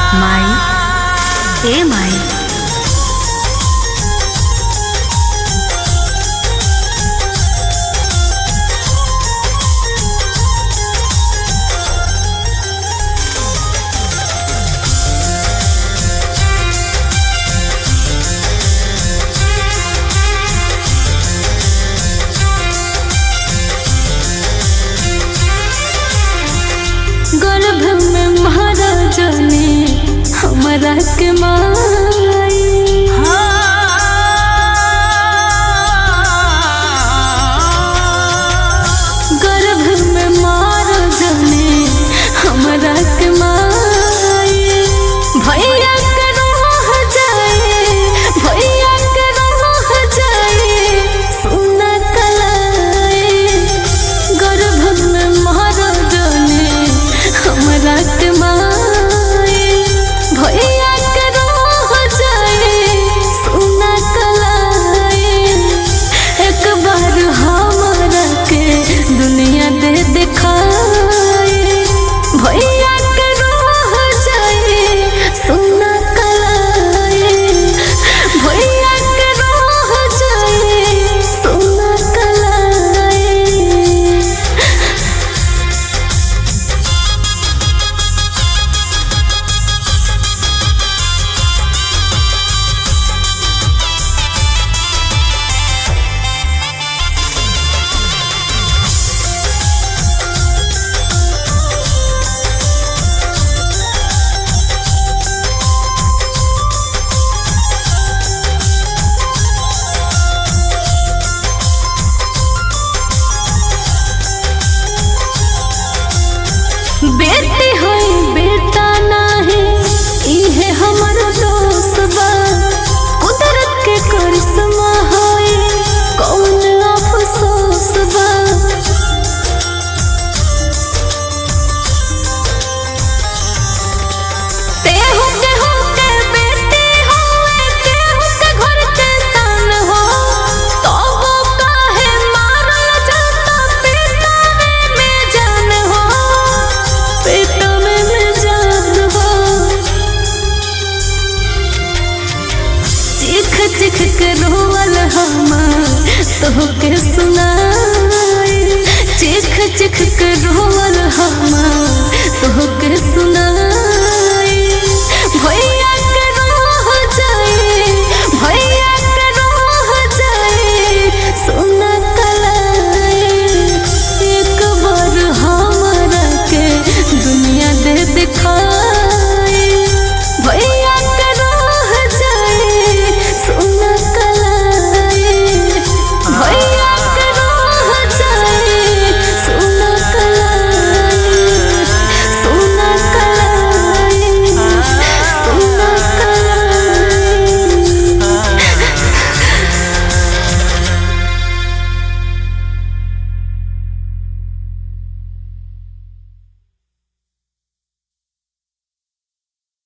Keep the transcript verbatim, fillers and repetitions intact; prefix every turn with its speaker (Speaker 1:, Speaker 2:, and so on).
Speaker 1: माई ए माई
Speaker 2: गर्भ में महाराजा ने हमारा के माई गर्भ में महाराजा ने हमारा के माई भैया के रह जाए भैया के रह जाए सुना कलाए गर्भ में महाराजा ने हमारा के माई भैया के रह जाए सुना कलाए एक बार हमारा के दुनिया दे दिखाए भैया के रह जाए सुना कलाए भैया के रह जाए सुना कलाए। बेटी होई बेटा नाही इहे हमर दोस्त बा कुदरत के करिश्मा होई कौन अफसोस बा तेहु केहू के बेटी होए केहू के घर के सन हो तबो काहे मारल जाता पेटावे में जान हो पेटावे में जान हो चीख चीख के रोवल हमार तोहके सुनाई चीख चीख के रोवल हमार तोहके